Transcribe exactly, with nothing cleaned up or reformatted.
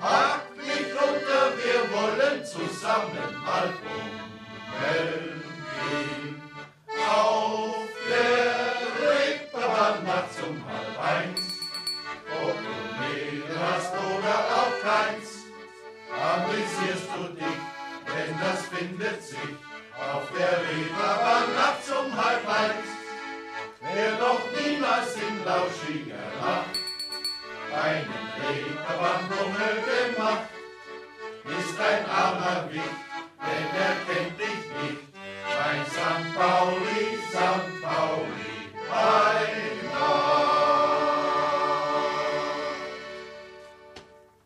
Pack mich runter, wir wollen zusammen mal bummeln gehen. Auf der Reeperbahn nachts um halb eins, ob du Mädel hast oder auch keins, amüsierst du dich, denn das findet sich auf der Reeperbahn nachts um halb eins. Wer noch niemals in lauschiger Nacht einen Reeperbahn-Bummel gemacht, ist ein armer Wicht, denn